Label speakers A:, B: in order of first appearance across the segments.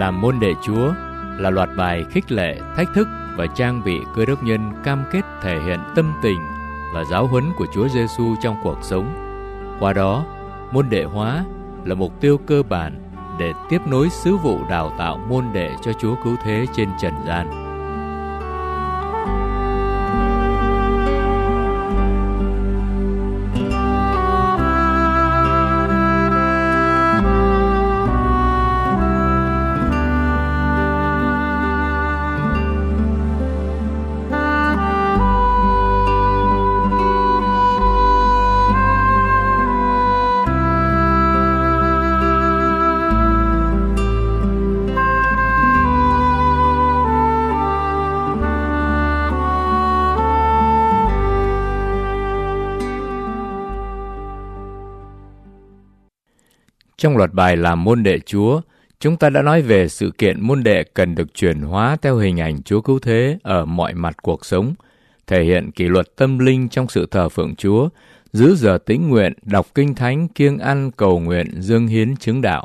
A: làm môn đệ Chúa là loạt bài khích lệ, thách thức và trang bị Cơ Đốc nhân cam kết thể hiện tâm tình và giáo huấn của Chúa Giêsu trong cuộc sống. Qua đó, môn đệ hóa là mục tiêu cơ bản để tiếp nối sứ vụ đào tạo môn đệ cho Chúa Cứu Thế trên trần gian. Trong loạt bài làm môn đệ Chúa, chúng ta đã nói về sự kiện môn đệ cần được chuyển hóa theo hình ảnh Chúa Cứu Thế ở mọi mặt cuộc sống, thể hiện kỷ luật tâm linh trong sự thờ phượng Chúa, giữ giờ tĩnh nguyện, đọc kinh thánh, kiêng ăn, cầu nguyện, dâng hiến chứng đạo.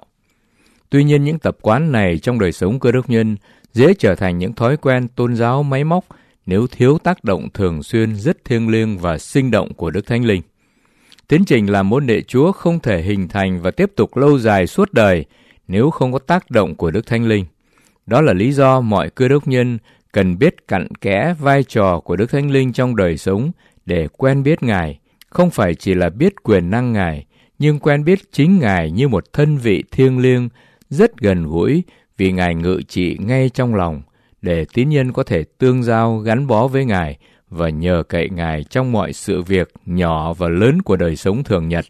A: Tuy nhiên, những tập quán này trong đời sống Cơ Đốc nhân dễ trở thành những thói quen tôn giáo máy móc nếu thiếu tác động thường xuyên rất thiêng liêng và sinh động của Đức Thánh Linh. Tiến trình làm môn đệ Chúa không thể hình thành và tiếp tục lâu dài suốt đời nếu không có tác động của Đức Thánh Linh. Đó là lý do mọi Cơ Đốc nhân cần biết cặn kẽ vai trò của Đức Thánh Linh trong đời sống để quen biết Ngài, không phải chỉ là biết quyền năng Ngài, nhưng quen biết chính Ngài như một thân vị thiêng liêng, rất gần gũi vì Ngài ngự trị ngay trong lòng, để tín nhân có thể tương giao gắn bó với Ngài và nhờ cậy Ngài trong mọi sự việc nhỏ và lớn của đời sống thường nhật.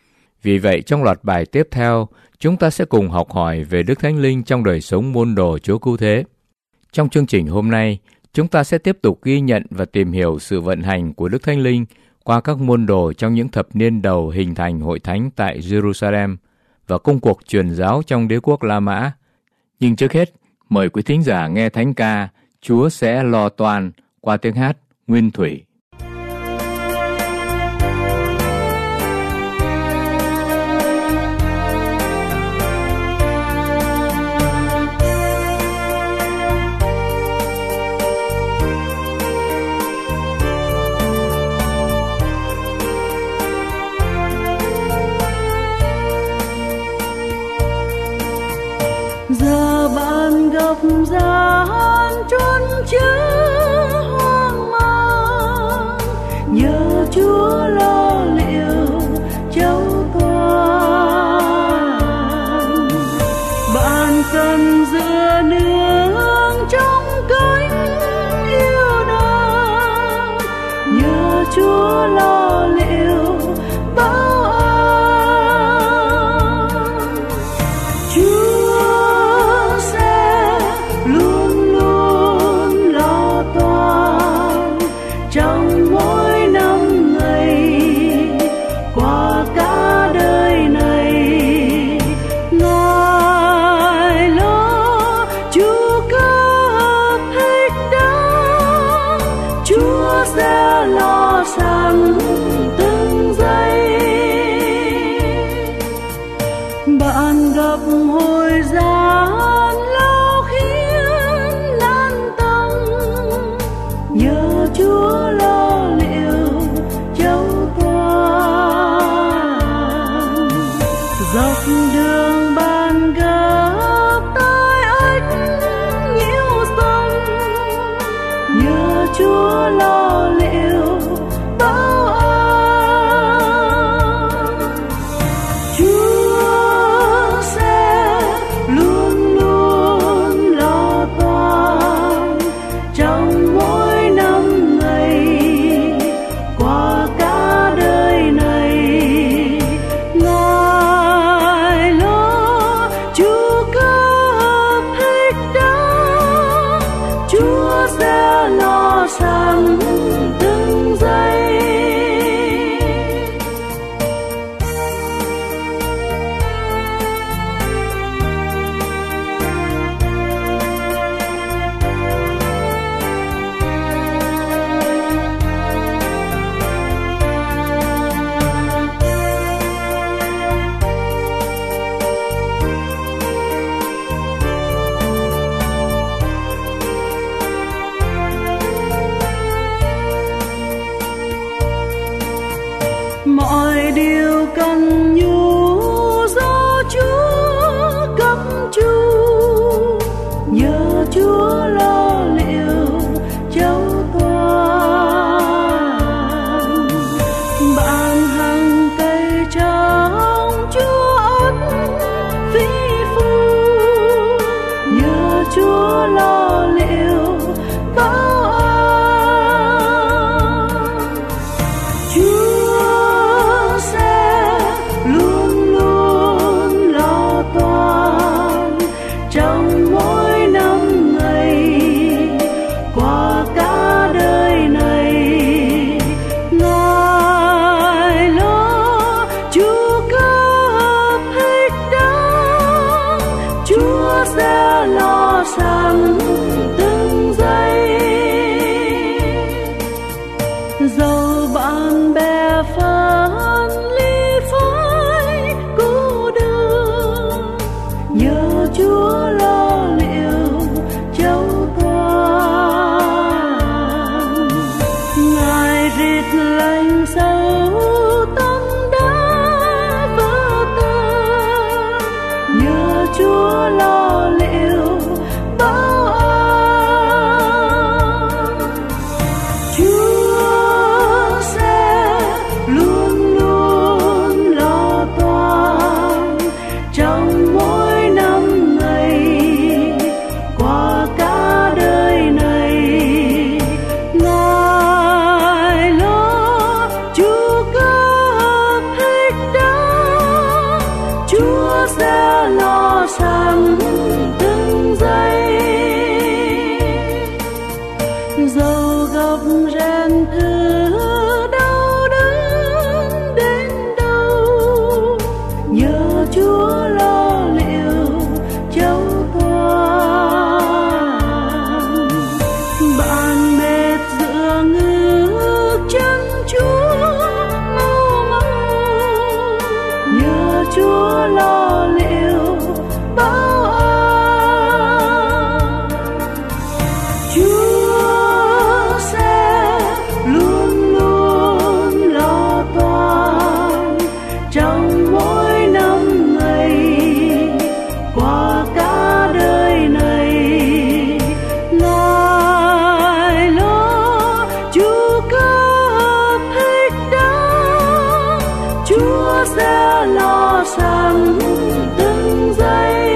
A: Vì vậy, trong loạt bài tiếp theo, chúng ta sẽ cùng học hỏi về Đức Thánh Linh trong đời sống môn đồ Chúa Cứu Thế. Trong chương trình hôm nay, chúng ta sẽ tiếp tục ghi nhận và tìm hiểu sự vận hành của Đức Thánh Linh qua các môn đồ trong những thập niên đầu hình thành hội thánh tại Jerusalem và công cuộc truyền giáo trong đế quốc La Mã. Nhưng trước hết, mời quý thính giả nghe thánh ca Chúa sẽ lo toan qua tiếng hát Nguyên Thủy.
B: Giờ bạn gặp gian trốn chứa hoang mang, nhờ Chúa lo liệu châu toàn. Bạn cần dựa nương trong cánh yêu thương, nhờ Chúa lo liệu bao an. Chúa trong mỗi năm ngày qua cả đời này, Ngài lo Chúa cấp thích đáng, Chúa sẽ lo sẵn từng giây. Bạn gặp hồi gian lao khiến nan tâm, nhờ Chúa lo liệu châu toàn. Dọc đường bạn gặp tai ách nhiễu sông, nhờ Chúa lo liệu bao an. Chúa sẽ luôn luôn lo toan trong mỗi năm ngày qua cả đời này. Ngài lo Chúa cấp thích đáng, Chúa sẽ lo sẵn từng giây. Chúa lo liệu bão an. Chúa sẽ luôn luôn lo toan trong mỗi năm ngày qua cả đời này. Ngài lo Chúa cấp hết đắng, Chúa sẽ lo sẵn từng giây. Dẫu bạn bè phân ly phái cô đơn, nhờ Chúa lo liệu châu toàn. Ngài rít lành sâu tâm đã vỡ tan, nhờ Chúa lo liệu bão an. Chúa sẽ luôn luôn lo toan trong mỗi năm ngày qua cả đời này. Ngài lo Chúa cấp hết đắng, Chúa sẽ lo sẵn từng giây. Dẫu gặp rèn thứ đau đớn đến đâu, nhờ Chúa lo liệu châu toàn. Bạn mệt dựa ngước chân Chúa mau mau, nhờ Chúa lo liệu bão an. Chúa sẽ luôn luôn lo toan trong mỗi năm ngày qua cả đời này. Ngài lo Chúa cấp hết đắng, Chúa sẽ lo sẵn từng giây.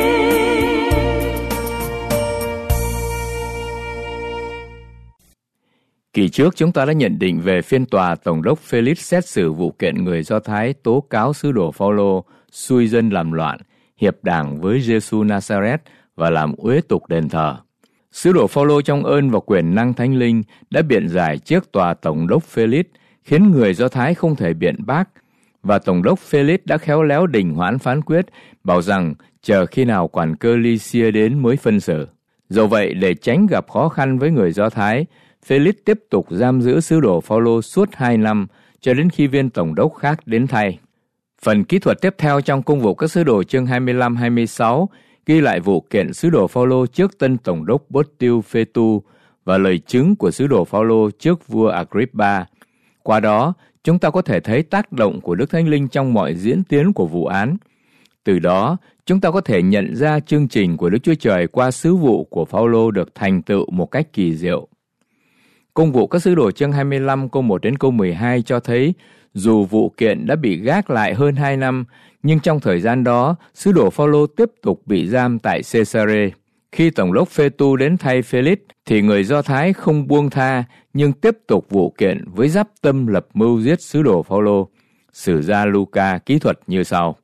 A: Kỳ trước chúng ta đã nhận định về phiên tòa Tổng đốc Felix xét xử vụ kiện người Do Thái tố cáo sứ đồ Phaolô xui dân làm loạn, hiệp đảng với Giêsu Nazareth và làm uế tục đền thờ. Sứ đồ Phaolô trong ơn và quyền năng Thánh Linh đã biện giải trước tòa Tổng đốc Felix, khiến người Do Thái không thể biện bác, và Tổng đốc Felix đã khéo léo đình hoãn phán quyết, bảo rằng chờ khi nào quản cơ Lycia đến mới phân xử. Dẫu vậy, để tránh gặp khó khăn với người Do Thái, Felix tiếp tục giam giữ sứ đồ Phaolô suốt 2 năm, cho đến khi viên tổng đốc khác đến thay. Phần kỹ thuật tiếp theo trong công vụ các sứ đồ chương 25-26 ghi lại vụ kiện sứ đồ Phaolô trước tân tổng đốc Portiu Fetu và lời chứng của sứ đồ Phaolô trước vua Agrippa. Qua đó, chúng ta có thể thấy tác động của Đức Thánh Linh trong mọi diễn tiến của vụ án. Từ đó, chúng ta có thể nhận ra chương trình của Đức Chúa Trời qua sứ vụ của Phaolô được thành tựu một cách kỳ diệu. Công vụ các sứ đồ chương 25 câu 1 đến câu 12 cho thấy dù vụ kiện đã bị gác lại hơn 2 năm, nhưng trong thời gian đó, sứ đồ Phaolô tiếp tục bị giam tại Caesarea. Khi tổng đốc Fetu đến thay Felix, thì người Do Thái không buông tha, nhưng tiếp tục vụ kiện với dắp tâm lập mưu giết sứ đồ Phaolô. Sử gia Luca kỹ thuật như sau.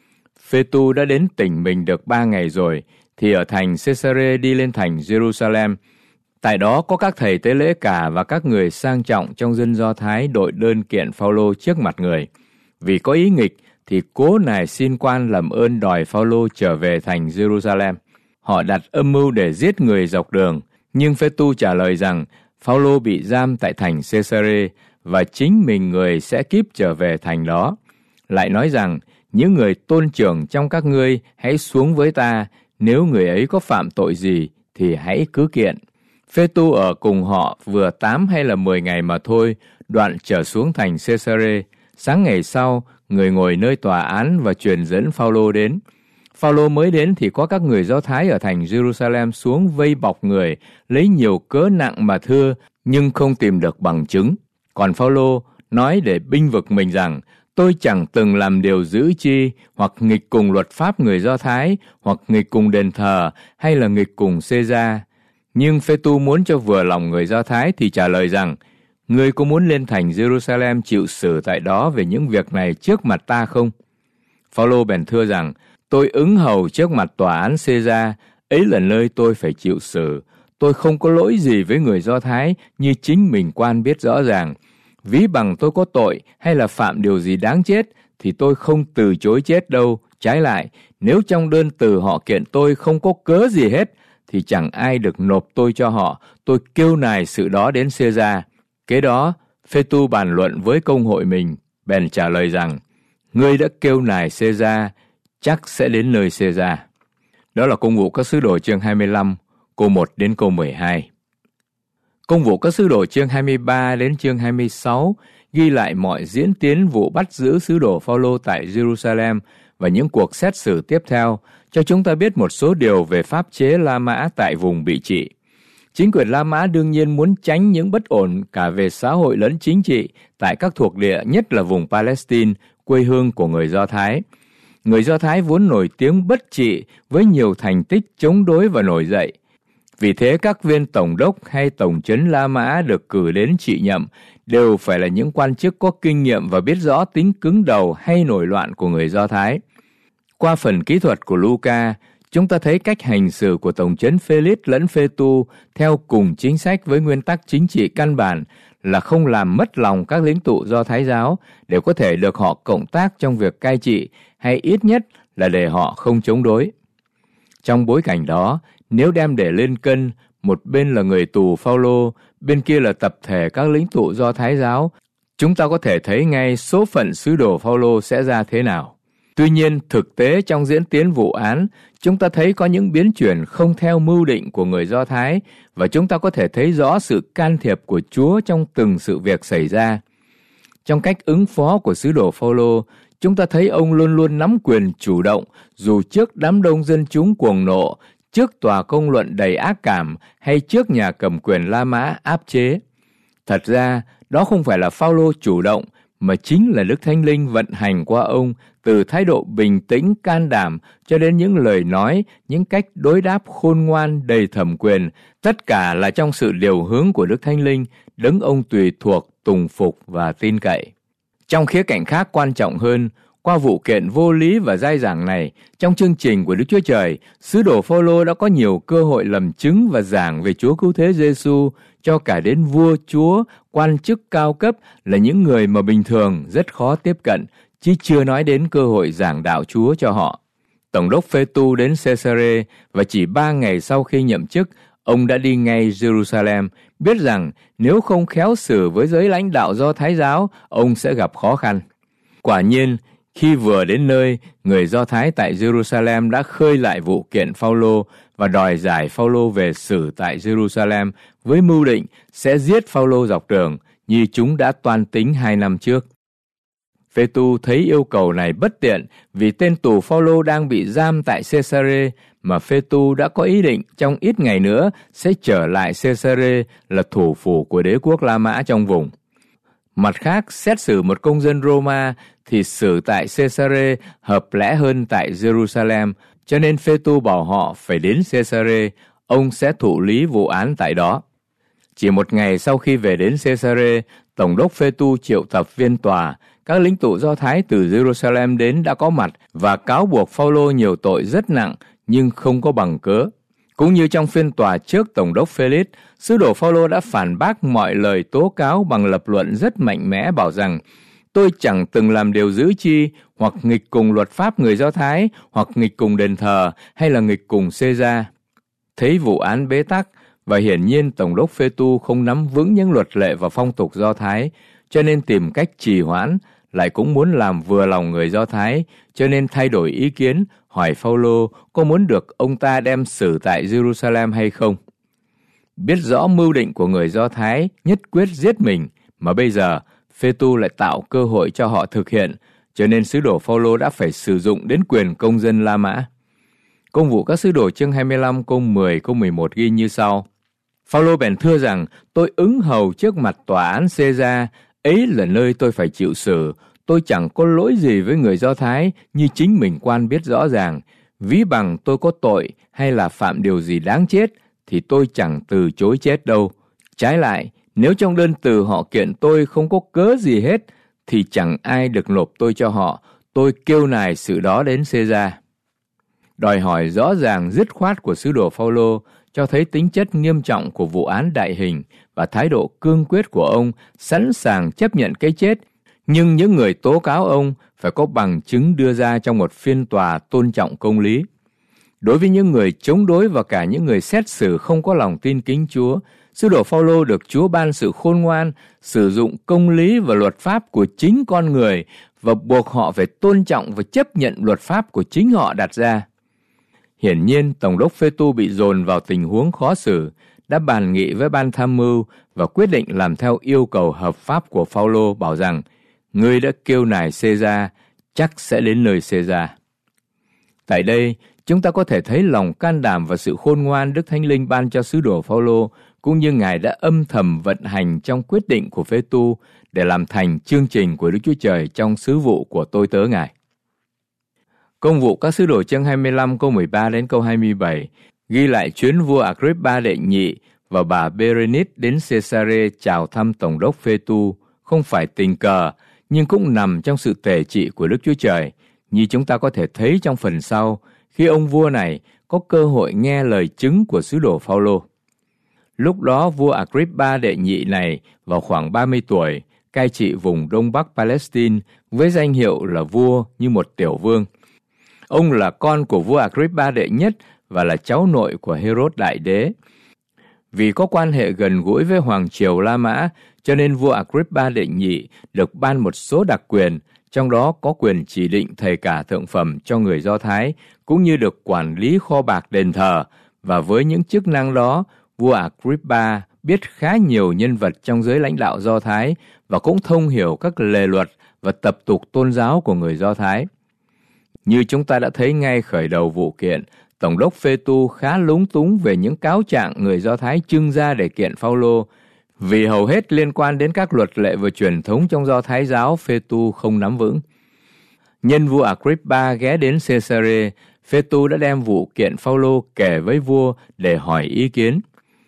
A: Fetu đã đến tỉnh mình được 3 ngày rồi, thì ở thành Caesarea đi lên thành Jerusalem. Tại đó có các thầy tế lễ cả và các người sang trọng trong dân Do Thái đội đơn kiện Phaolô trước mặt người. Vì có ý nghịch thì cố nài xin quan làm ơn đòi Phaolô trở về thành Jerusalem. Họ đặt âm mưu để giết người dọc đường, nhưng Fetu trả lời rằng Phaolô bị giam tại thành Caesarea và chính mình người sẽ kíp trở về thành đó. Lại nói rằng những người tôn trưởng trong các ngươi hãy xuống với ta, nếu người ấy có phạm tội gì thì hãy cứ kiện. Fetu ở cùng họ vừa 8 hay là 10 ngày mà thôi, đoạn trở xuống thành Caesarea. Sáng ngày sau, người ngồi nơi tòa án và truyền dẫn Phaolô đến. Phaolô mới đến thì có các người Do Thái ở thành Jerusalem xuống vây bọc người, lấy nhiều cớ nặng mà thưa, nhưng không tìm được bằng chứng. Còn Phaolô nói để binh vực mình rằng, tôi chẳng từng làm điều dữ chi, hoặc nghịch cùng luật pháp người Do Thái, hoặc nghịch cùng đền thờ, hay là nghịch cùng Xê-ra. Nhưng Phê-tu muốn cho vừa lòng người Do Thái thì trả lời rằng, ngươi có muốn lên thành Jerusalem chịu xử tại đó về những việc này trước mặt ta không? Phao-lô bèn thưa rằng, tôi ứng hầu trước mặt tòa án Xê-ra, ấy là nơi tôi phải chịu xử. Tôi không có lỗi gì với người Do Thái như chính mình quan biết rõ ràng. Ví bằng tôi có tội hay là phạm điều gì đáng chết thì tôi không từ chối chết đâu. Trái lại, nếu trong đơn từ họ kiện tôi không có cớ gì hết thì chẳng ai được nộp tôi cho họ. Tôi kêu nài sự đó đến Xê-ra. Kế đó, Phê-tu bàn luận với công hội mình, bèn trả lời rằng, ngươi đã kêu nài Xê-ra, chắc sẽ đến nơi Xê-ra. Đó là Công vụ các sứ đồ chương 25, câu 1 đến câu 12. Công vụ các sứ đồ chương 23 đến chương 26 ghi lại mọi diễn tiến vụ bắt giữ sứ đồ Phao-lô tại Jerusalem và những cuộc xét xử tiếp theo, cho chúng ta biết một số điều về pháp chế La Mã tại vùng bị trị. Chính quyền La Mã đương nhiên muốn tránh những bất ổn cả về xã hội lẫn chính trị tại các thuộc địa, nhất là vùng Palestine, quê hương của người Do Thái. Người Do Thái vốn nổi tiếng bất trị với nhiều thành tích chống đối và nổi dậy. Vì thế các viên tổng đốc hay tổng trấn La Mã được cử đến trị nhậm đều phải là những quan chức có kinh nghiệm và biết rõ tính cứng đầu hay nổi loạn của người Do Thái. Qua phần kỹ thuật của Luca, chúng ta thấy cách hành xử của tổng trấn Felix lẫn Phê-tu theo cùng chính sách với nguyên tắc chính trị căn bản là không làm mất lòng các lãnh tụ Do Thái giáo để có thể được họ cộng tác trong việc cai trị, hay ít nhất là để họ không chống đối. Trong bối cảnh đó, nếu đem để lên cân, một bên là người tù Phao-lô, bên kia là tập thể các lãnh tụ Do Thái giáo, chúng ta có thể thấy ngay số phận sứ đồ Phao-lô sẽ ra thế nào. Tuy nhiên, thực tế trong diễn tiến vụ án, chúng ta thấy có những biến chuyển không theo mưu định của người Do Thái và chúng ta có thể thấy rõ sự can thiệp của Chúa trong từng sự việc xảy ra. Trong cách ứng phó của sứ đồ Phao-lô, chúng ta thấy ông luôn luôn nắm quyền chủ động dù trước đám đông dân chúng cuồng nộ, trước tòa công luận đầy ác cảm hay trước nhà cầm quyền La Mã áp chế. Thật ra, đó không phải là Phao-lô chủ động, mà chính là Đức Thánh Linh vận hành qua ông từ thái độ bình tĩnh, can đảm cho đến những lời nói, những cách đối đáp khôn ngoan, đầy thẩm quyền, tất cả là trong sự điều hướng của Đức Thánh Linh, đấng ông tùy thuộc, tùng phục và tin cậy. Trong khía cạnh khác quan trọng hơn, qua vụ kiện vô lý và dai dẳng này, trong chương trình của Đức Chúa Trời, sứ đồ Phao-lô đã có nhiều cơ hội làm chứng và giảng về Chúa Cứu Thế Giê-xu cho cả đến vua chúa, quan chức cao cấp là những người mà bình thường rất khó tiếp cận, chứ chưa nói đến cơ hội giảng đạo Chúa cho họ. Tổng đốc Phê-tu đến Caesarea và chỉ 3 ngày sau khi nhậm chức, ông đã đi ngay Jerusalem, biết rằng nếu không khéo xử với giới lãnh đạo Do Thái giáo, ông sẽ gặp khó khăn. Quả nhiên, khi vừa đến nơi, người Do Thái tại Jerusalem đã khơi lại vụ kiện Phao-lô và đòi giải Phao-lô về xử tại Jerusalem với mưu định sẽ giết Phao-lô dọc đường như chúng đã toan tính 2 năm trước. Phê-tu thấy yêu cầu này bất tiện vì tên tù Phao-lô đang bị giam tại Caesarea mà Phê-tu đã có ý định trong ít ngày nữa sẽ trở lại Caesarea là thủ phủ của đế quốc La Mã trong vùng. Mặt khác, xét xử một công dân Roma thì xử tại Caesarea hợp lẽ hơn tại Jerusalem, cho nên Phê-tu bảo họ phải đến Caesarea, ông sẽ thụ lý vụ án tại đó. Chỉ một ngày sau khi về đến Caesarea, Tổng đốc Phê-tu triệu tập viên tòa, các lãnh tụ Do Thái từ Jerusalem đến đã có mặt và cáo buộc Phao-lô nhiều tội rất nặng nhưng không có bằng cớ. Cũng như trong phiên tòa trước Tổng đốc Felix, sứ đồ Phao-lô đã phản bác mọi lời tố cáo bằng lập luận rất mạnh mẽ bảo rằng tôi chẳng từng làm điều dữ chi, hoặc nghịch cùng luật pháp người Do Thái, hoặc nghịch cùng đền thờ, hay là nghịch cùng Xê-ra. Thấy vụ án bế tắc, và hiển nhiên Tổng đốc Phê-tu không nắm vững những luật lệ và phong tục Do Thái, cho nên tìm cách trì hoãn, lại cũng muốn làm vừa lòng người Do Thái, cho nên thay đổi ý kiến, hỏi Phao-lô có muốn được ông ta đem xử tại Jerusalem hay không. Biết rõ mưu định của người Do Thái nhất quyết giết mình, mà bây giờ Phê-tu lại tạo cơ hội cho họ thực hiện, cho nên sứ đồ Phao-lô đã phải sử dụng đến quyền công dân La Mã. Công vụ các sứ đồ chương 25 câu 10 câu 11 ghi như sau: Phao-lô bèn thưa rằng tôi ứng hầu trước mặt tòa án Xê-ra, ấy là nơi tôi phải chịu xử, tôi chẳng có lỗi gì với người Do Thái như chính mình quan biết rõ ràng. Ví bằng tôi có tội hay là phạm điều gì đáng chết thì tôi chẳng từ chối chết đâu. Trái lại, nếu trong đơn từ họ kiện tôi không có cớ gì hết thì chẳng ai được nộp tôi cho họ. Tôi kêu nài sự đó đến Caesar. Đòi hỏi rõ ràng dứt khoát của sứ đồ Phao-lô cho thấy tính chất nghiêm trọng của vụ án đại hình và thái độ cương quyết của ông sẵn sàng chấp nhận cái chết. Nhưng những người tố cáo ông phải có bằng chứng đưa ra trong một phiên tòa tôn trọng công lý. Đối với những người chống đối và cả những người xét xử không có lòng tin kính Chúa, sứ đồ Phao-lô được Chúa ban sự khôn ngoan, sử dụng công lý và luật pháp của chính con người và buộc họ phải tôn trọng và chấp nhận luật pháp của chính họ đặt ra. Hiển nhiên, Tổng đốc Phê-tu bị dồn vào tình huống khó xử, đã bàn nghị với ban tham mưu và quyết định làm theo yêu cầu hợp pháp của Phao-lô, bảo rằng ngươi đã kêu nài Caesar, chắc sẽ đến nơi Caesar. Tại đây, chúng ta có thể thấy lòng can đảm và sự khôn ngoan Đức Thánh Linh ban cho sứ đồ Phao-lô, cũng như Ngài đã âm thầm vận hành trong quyết định của Phê-tu để làm thành chương trình của Đức Chúa Trời trong sứ vụ của tôi tớ Ngài. Công vụ các sứ đồ chương 25 câu 13 đến câu 27 ghi lại chuyến vua Agrippa đệ nhị và bà Berenice đến Caesarea chào thăm Tổng đốc Phê-tu, không phải tình cờ nhưng cũng nằm trong sự tể trị của Đức Chúa Trời, như chúng ta có thể thấy trong phần sau khi ông vua này có cơ hội nghe lời chứng của sứ đồ Phao-lô. Lúc đó vua Agrippa đệ nhị này vào khoảng 30 tuổi, cai trị vùng Đông Bắc Palestine với danh hiệu là vua như một tiểu vương. Ông là con của vua Agrippa đệ nhất và là cháu nội của Herod đại đế. Vì có quan hệ gần gũi với hoàng triều La Mã, cho nên vua Agrippa đệ nhị được ban một số đặc quyền, trong đó có quyền chỉ định thầy cả thượng phẩm cho người Do Thái, cũng như được quản lý kho bạc đền thờ. Và với những chức năng đó, vua Agrippa biết khá nhiều nhân vật trong giới lãnh đạo Do Thái và cũng thông hiểu các lề luật và tập tục tôn giáo của người Do Thái. Như chúng ta đã thấy ngay khởi đầu vụ kiện, Tổng đốc Phê-tu khá lúng túng về những cáo trạng người Do Thái trưng ra để kiện Phao-lô, vì hầu hết liên quan đến các luật lệ và truyền thống trong Do Thái giáo Phê-tu không nắm vững. Nhân vua Agrippa ghé đến Caesarea, Phê-tu đã đem vụ kiện Phao-lô kể với vua để hỏi ý kiến.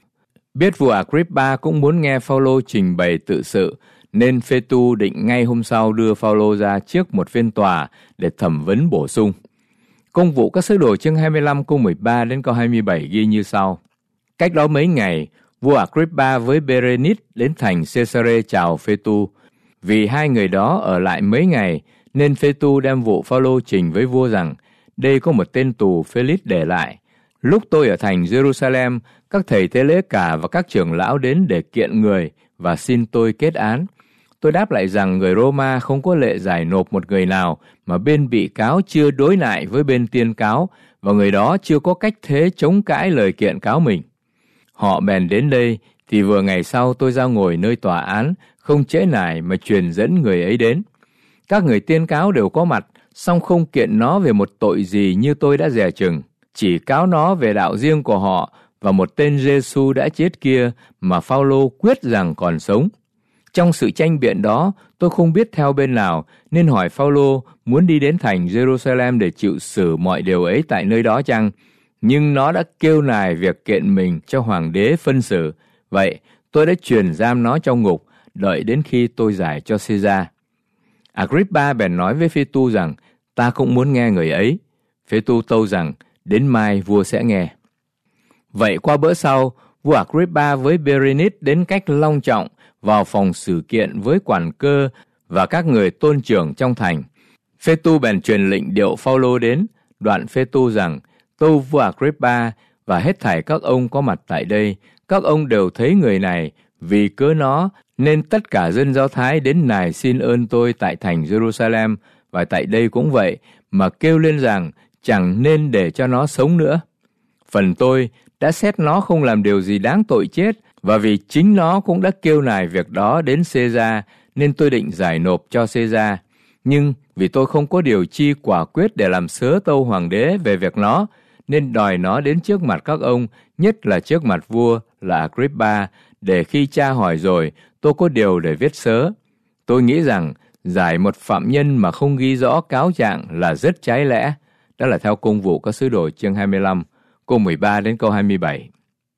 A: Biết vua Agrippa cũng muốn nghe Phao-lô trình bày tự sự, nên Phê-tu định ngay hôm sau đưa Phao-lô ra trước một phiên tòa để thẩm vấn bổ sung. Công vụ các sứ đồ chương 25 câu 13 đến câu 27 ghi như sau. Cách đó mấy ngày, vua Agrippa với Berenice đến thành Caesarea chào Phê-tu. Vì hai người đó ở lại mấy ngày, nên Phê-tu đem vụ Phao-lô trình với vua rằng đây có một tên tù Felix để lại. Lúc tôi ở thành Jerusalem, các thầy tế lễ cả và các trưởng lão đến để kiện người và xin tôi kết án. Tôi đáp lại rằng người Roma không có lệ giải nộp một người nào mà bên bị cáo chưa đối nại với bên tiên cáo và người đó chưa có cách thế chống cãi lời kiện cáo mình. Họ bèn đến đây thì vừa ngày sau tôi ra ngồi nơi tòa án, không trễ nải mà truyền dẫn người ấy đến. Các người tiên cáo đều có mặt, song không kiện nó về một tội gì như tôi đã dè chừng, chỉ cáo nó về đạo riêng của họ và một tên Giê-xu đã chết kia mà Phao-lô quyết rằng còn sống. Trong sự tranh biện đó, tôi không biết theo bên nào, nên hỏi Phao-lô muốn đi đến thành Jerusalem để chịu xử mọi điều ấy tại nơi đó chăng? Nhưng nó đã kêu nài việc kiện mình cho hoàng đế phân xử. Vậy, tôi đã truyền giam nó trong ngục, đợi đến khi tôi giải cho Caesar. Agrippa bèn nói với Phê-tu rằng, ta cũng muốn nghe người ấy. Phê-tu tâu rằng, đến mai vua sẽ nghe. Vậy qua bữa sau, vua Agrippa với Berenice đến cách long trọng vào phòng xử kiện với quản cơ và các người tôn trưởng trong thành. Phê-tu bèn truyền lệnh điệu Phao-lô đến, đoạn Phê-tu rằng, tâu vua Agrippa và hết thảy các ông có mặt tại đây, các ông đều thấy người này, vì cớ nó nên tất cả dân Do Thái đến nài xin ơn tôi tại thành Jerusalem và tại đây cũng vậy, mà kêu lên rằng chẳng nên để cho nó sống nữa. Phần tôi đã xét nó không làm điều gì đáng tội chết, và vì chính nó cũng đã kêu nài việc đó đến Caesar, nên tôi định giải nộp cho Caesar. Nhưng vì tôi không có điều chi quả quyết để làm sớ tâu hoàng đế về việc nó, nên đòi nó đến trước mặt các ông, nhất là trước mặt vua là Agrippa, để khi cha hỏi rồi, tôi có điều để viết sớ. Tôi nghĩ rằng giải một phạm nhân mà không ghi rõ cáo trạng là rất trái lẽ. Đó là theo Công vụ các sứ đồ chương 25, câu 13 đến câu 27.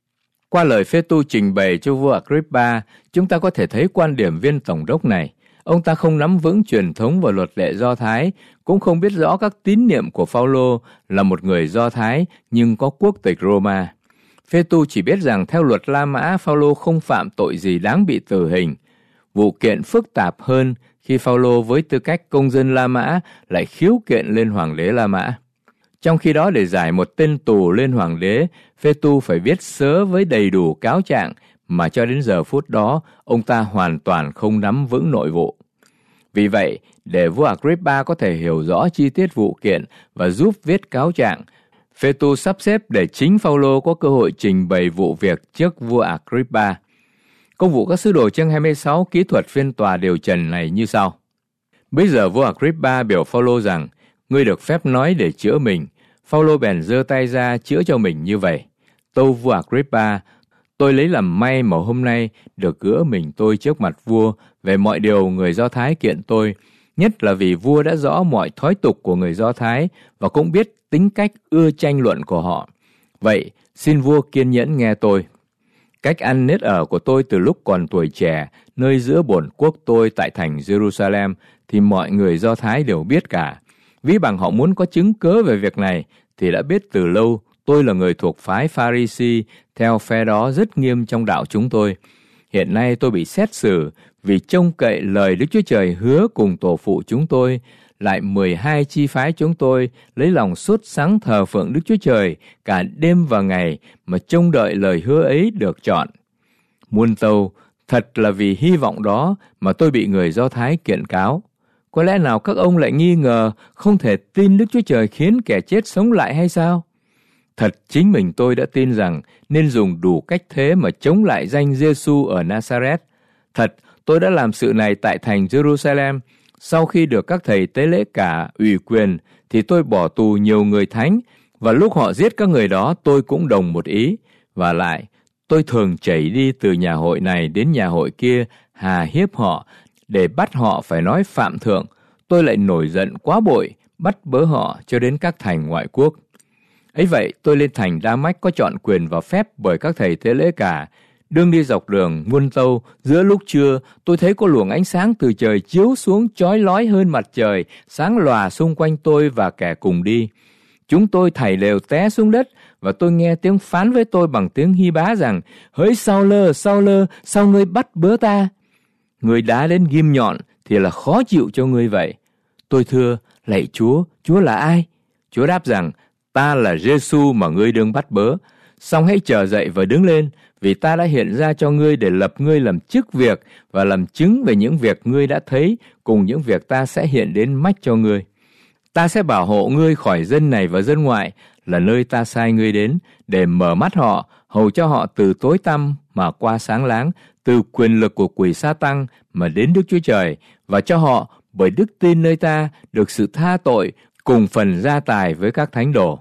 A: Qua lời Phê-tu trình bày cho vua Agrippa, chúng ta có thể thấy quan điểm viên tổng đốc này. Ông ta không nắm vững truyền thống và luật lệ Do Thái, cũng không biết rõ các tín niệm của Phao-lô là một người Do Thái nhưng có quốc tịch Roma. Phê-tu chỉ biết rằng theo luật La Mã, Phao-lô không phạm tội gì đáng bị tử hình. Vụ kiện phức tạp hơn khi Phao-lô với tư cách công dân La Mã lại khiếu kiện lên hoàng đế La Mã. Trong khi đó, để giải một tên tù lên hoàng đế, Phê-tu phải viết sớ với đầy đủ cáo trạng mà cho đến giờ phút đó ông ta hoàn toàn không nắm vững nội vụ. Vì vậy, để vua Agrippa có thể hiểu rõ chi tiết vụ kiện và giúp viết cáo trạng, Phê-tu sắp xếp để chính Phao-lô có cơ hội trình bày vụ việc trước vua Agrippa. Công vụ các sứ đồ chương 26 kỹ thuật phiên tòa điều trần này như sau. Bây giờ vua Agrippa biểu Phao-lô rằng, ngươi được phép nói để chữa mình. Phao-lô bèn giơ tay ra chữa cho mình như vậy. Tâu vua Agrippa, tôi lấy làm may mà hôm nay được gỡ mình tôi trước mặt vua về mọi điều người Do Thái kiện tôi, nhất là vì vua đã rõ mọi thói tục của người Do Thái và cũng biết tính cách ưa tranh luận của họ. Vậy, xin vua kiên nhẫn nghe tôi. Cách ăn nết ở của tôi từ lúc còn tuổi trẻ, nơi giữa bổn quốc tôi tại thành Jerusalem, thì mọi người Do Thái đều biết cả. Ví bằng họ muốn có chứng cớ về việc này, thì đã biết từ lâu tôi là người thuộc phái Pha-ri-si, theo phe đó rất nghiêm trong đạo chúng tôi. Hiện nay tôi bị xét xử vì trông cậy lời Đức Chúa Trời hứa cùng tổ phụ chúng tôi, lại 12 chi phái chúng tôi lấy lòng sốt sắng thờ phượng Đức Chúa Trời cả đêm và ngày mà trông đợi lời hứa ấy được chọn. Muôn tâu, thật là vì hy vọng đó mà tôi bị người Do Thái kiện cáo. Có lẽ nào các ông lại nghi ngờ không thể tin Đức Chúa Trời khiến kẻ chết sống lại hay sao? Thật chính mình tôi đã tin rằng nên dùng đủ cách thế mà chống lại danh Giê-xu ở Nazareth. Thật, tôi đã làm sự này tại thành Jerusalem. Sau khi được các thầy tế lễ cả ủy quyền, thì tôi bỏ tù nhiều người thánh, và lúc họ giết các người đó tôi cũng đồng một ý. Và lại, tôi thường chảy đi từ nhà hội này đến nhà hội kia, hà hiếp họ, để bắt họ phải nói phạm thượng. Tôi lại nổi giận quá bội, bắt bớ họ cho đến các thành ngoại quốc. Ấy vậy, tôi lên thành Đa-mách có chọn quyền và phép bởi các thầy tế lễ cả. Đương đi dọc đường muôn tâu, giữa lúc trưa, tôi thấy có luồng ánh sáng từ trời chiếu xuống chói lói hơn mặt trời, sáng lòa xung quanh tôi và kẻ cùng đi. Chúng tôi thảy lều té xuống đất, và tôi nghe tiếng phán với tôi bằng tiếng Hy Bá rằng, hỡi Sao-lơ, sao ngươi bắt bớ ta? Ngươi đá đến ghim nhọn thì là khó chịu cho ngươi vậy. Tôi thưa, lạy Chúa, Chúa là ai? Chúa đáp rằng, ta là Giê-xu mà ngươi đương bắt bớ. Xong hãy trở dậy và đứng lên, vì ta đã hiện ra cho ngươi để lập ngươi làm chức việc và làm chứng về những việc ngươi đã thấy, cùng những việc ta sẽ hiện đến mách cho ngươi. Ta sẽ bảo hộ ngươi khỏi dân này và dân ngoại, là nơi ta sai ngươi đến, để mở mắt họ, hầu cho họ từ tối tăm mà qua sáng láng, từ quyền lực của quỷ Sa-tăng mà đến Đức Chúa Trời, và cho họ bởi đức tin nơi ta được sự tha tội, cùng phần gia tài với các thánh đồ.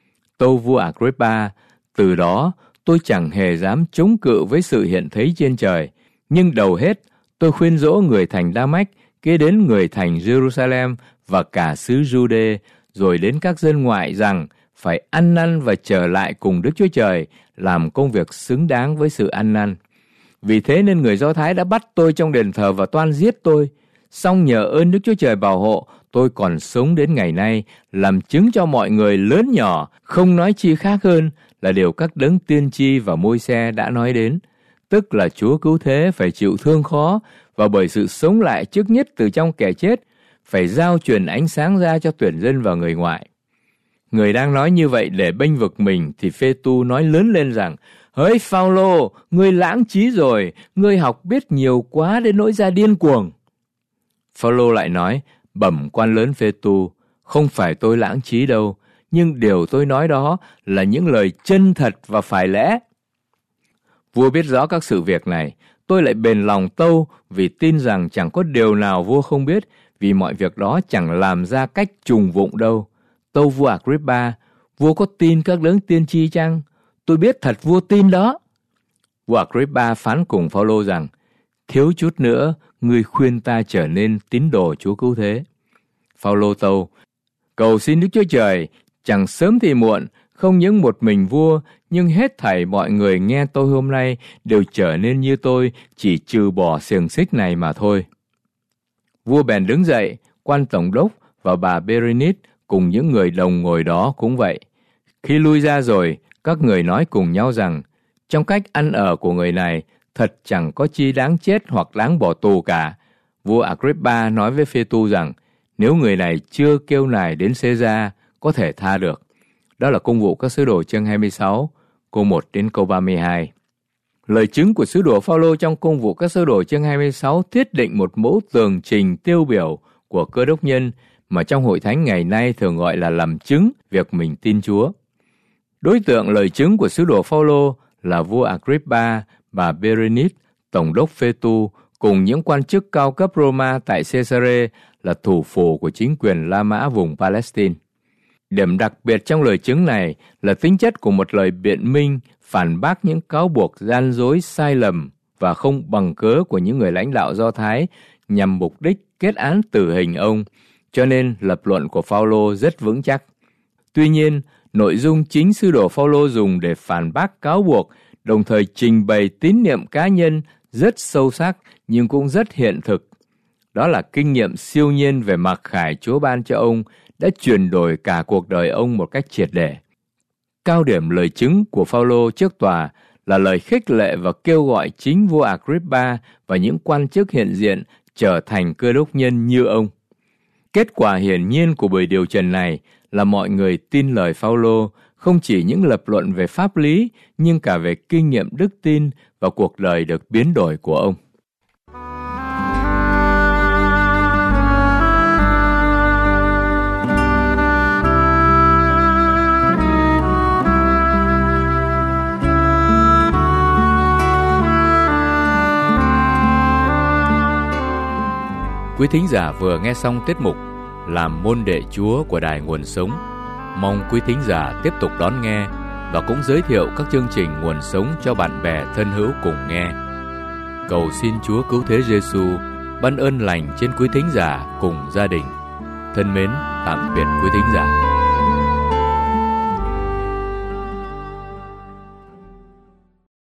A: Tâu vua Agrippa, từ đó tôi chẳng hề dám chống cự với sự hiện thấy trên trời, nhưng đầu hết tôi khuyên dỗ người thành Đa-mách, kế đến người thành Jerusalem và cả xứ Giu-đê, rồi đến các dân ngoại rằng phải ăn năn và trở lại cùng Đức Chúa Trời, làm công việc xứng đáng với sự ăn năn. Vì thế nên người Do Thái đã bắt tôi trong đền thờ và toan giết tôi. Song nhờ ơn Đức Chúa Trời bảo hộ, tôi còn sống đến ngày nay, làm chứng cho mọi người lớn nhỏ, không nói chi khác hơn là điều các đấng tiên tri và Môi-se đã nói đến. Tức là Chúa cứu thế phải chịu thương khó, và bởi sự sống lại trước nhất từ trong kẻ chết, phải giao truyền ánh sáng ra cho tuyển dân và người ngoại. Người đang nói như vậy để bênh vực mình, thì Phê-tu nói lớn lên rằng, hỡi Phao-lô, ngươi lãng trí rồi, ngươi học biết nhiều quá đến nỗi ra điên cuồng. Phao-lô lại nói, bẩm quan lớn Phê-tu, không phải tôi lãng trí đâu, nhưng điều tôi nói đó là những lời chân thật và phải lẽ. Vua biết rõ các sự việc này, tôi lại bền lòng tâu vì tin rằng chẳng có điều nào vua không biết, vì mọi việc đó chẳng làm ra cách trùng vụng đâu. Tâu vua Agrippa, vua có tin các đấng tiên tri chăng? Tôi biết thật vua tin đó. Vua Agrippa phán cùng Phao-lô rằng, thiếu chút nữa ngươi khuyên ta trở nên tín đồ Chúa Cứu Thế. Phao-lô tâu: cầu xin Đức Chúa Trời chẳng sớm thì muộn, không những một mình vua, nhưng hết thảy mọi người nghe tôi hôm nay đều trở nên như tôi, chỉ trừ bỏ xiềng xích này mà thôi. Vua bèn đứng dậy, quan tổng đốc và bà Berenice cùng những người đồng ngồi đó cũng vậy. Khi lui ra rồi, các người nói cùng nhau rằng, trong cách ăn ở của người này, thật chẳng có chi đáng chết hoặc đáng bỏ tù cả. Vua Agrippa nói với Phê-tu rằng, nếu người này chưa kêu nài đến Xê-ra, có thể tha được. Đó là Công vụ các sứ đồ chương 26, câu 1 đến câu 32. Lời chứng của sứ đồ Phao-lô trong Công vụ các sứ đồ chương 26 thiết định một mẫu tường trình tiêu biểu của cơ đốc nhân mà trong hội thánh ngày nay thường gọi là làm chứng việc mình tin Chúa. Đối tượng lời chứng của sứ đồ Phao-lô là vua Agrippa, bà Berenice, tổng đốc Phê-tu cùng những quan chức cao cấp Roma tại Caesarea là thủ phủ của chính quyền La Mã vùng Palestine. Điểm đặc biệt trong lời chứng này là tính chất của một lời biện minh phản bác những cáo buộc gian dối sai lầm và không bằng cớ của những người lãnh đạo Do Thái nhằm mục đích kết án tử hình ông, cho nên lập luận của Phao-lô rất vững chắc. Tuy nhiên, nội dung chính sứ đồ Phao-lô dùng để phản bác cáo buộc, đồng thời trình bày tín niệm cá nhân rất sâu sắc nhưng cũng rất hiện thực. Đó là kinh nghiệm siêu nhiên về mặc khải Chúa ban cho ông đã chuyển đổi cả cuộc đời ông một cách triệt để. Cao điểm lời chứng của Phao-lô trước tòa là lời khích lệ và kêu gọi chính vua Agrippa và những quan chức hiện diện trở thành cơ đốc nhân như ông. Kết quả hiển nhiên của buổi điều trần này là mọi người tin lời Phao-lô, không chỉ những lập luận về pháp lý, nhưng cả về kinh nghiệm đức tin và cuộc đời được biến đổi của ông. Quý thính giả vừa nghe xong tiết mục Làm môn đệ Chúa của Đài Nguồn Sống. Mong quý thính giả tiếp tục đón nghe và cũng giới thiệu các chương trình Nguồn Sống cho bạn bè thân hữu cùng nghe. Cầu xin Chúa Cứu Thế Giêsu ban ơn lành trên quý thính giả cùng gia đình. Thân mến, tạm biệt quý thính giả.